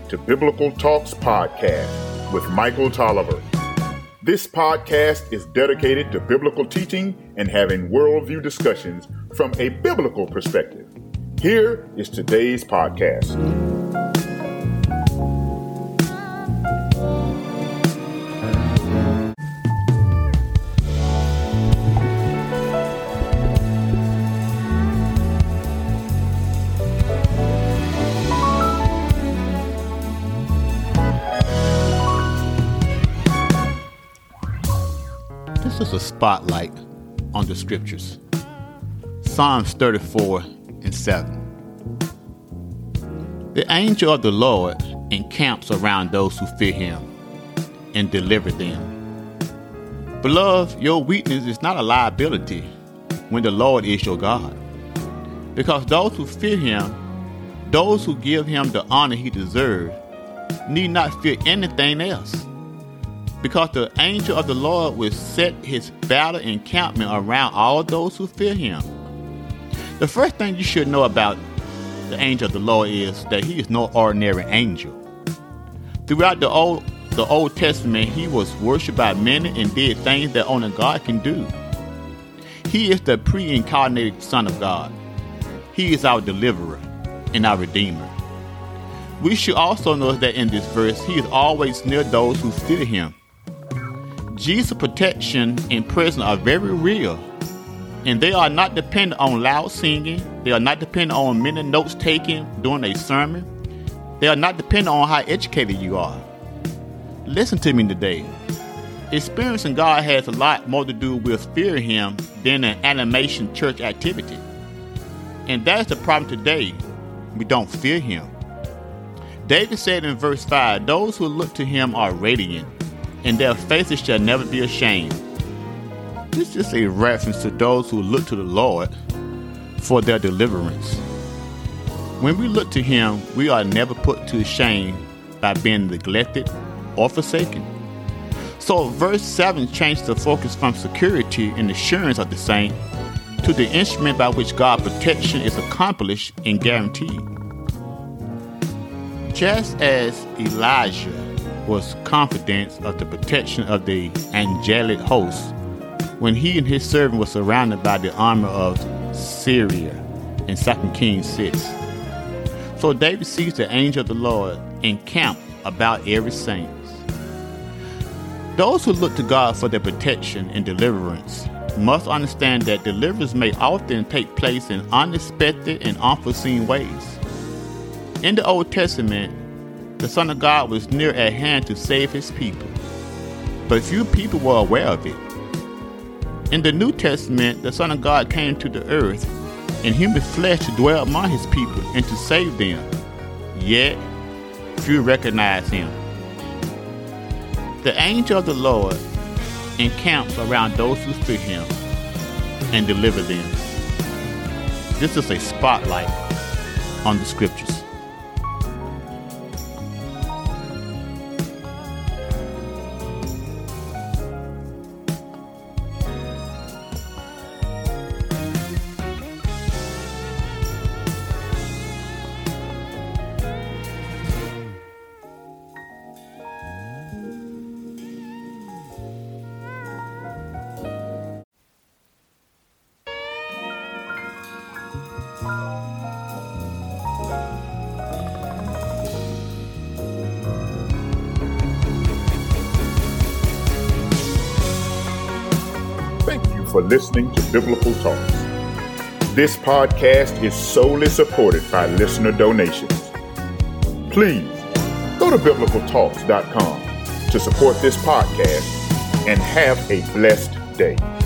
to Biblical Talks Podcast with Michael Tolliver. This podcast is dedicated to biblical teaching and having worldview discussions from a biblical perspective. Here is today's podcast. This is a spotlight on the scriptures. Psalms 34:7. The angel of the Lord encamps around those who fear him and deliver them. Beloved, your weakness is not a liability when the Lord is your God. Because those who fear him, those who give him the honor he deserves, need not fear anything else. Because the angel of the Lord will set his battle encampment around all those who fear him. The first thing you should know about the angel of the Lord is that he is no ordinary angel. Throughout the Old Testament, he was worshipped by many and did things that only God can do. He is the pre-incarnated Son of God. He is our deliverer and our redeemer. We should also know that in this verse, he is always near those who fear him. Jesus' protection and presence are very real, and they are not dependent on loud singing. They are not dependent on many notes taken during a sermon. They are not dependent on how educated you are. Listen to me today. Experiencing God has a lot more to do with fearing him than an animation church activity. And that's the problem today. We don't fear him. David said in verse 5, those who look to him are radiant, and their faces shall never be ashamed. This is a reference to those who look to the Lord for their deliverance. When we look to him, we are never put to shame by being neglected or forsaken. So verse 7 changed the focus from security and assurance of the saint to the instrument by which God's protection is accomplished and guaranteed. Just as Elijah was confident of the protection of the angelic host when he and his servant were surrounded by the armor of Syria in 2 Kings 6. So David sees the angel of the Lord encamp about every saint. Those who look to God for their protection and deliverance must understand that deliverance may often take place in unexpected and unforeseen ways. In the Old Testament, the Son of God was near at hand to save his people, but few people were aware of it. In the New Testament, the Son of God came to the earth in human flesh to dwell among his people and to save them, yet few recognize him. The angel of the Lord encamps around those who fear him and deliver them. This is a spotlight on the scriptures. For listening to Biblical Talks. This podcast is solely supported by listener donations. Please go to biblicaltalks.com to support this podcast and have a blessed day.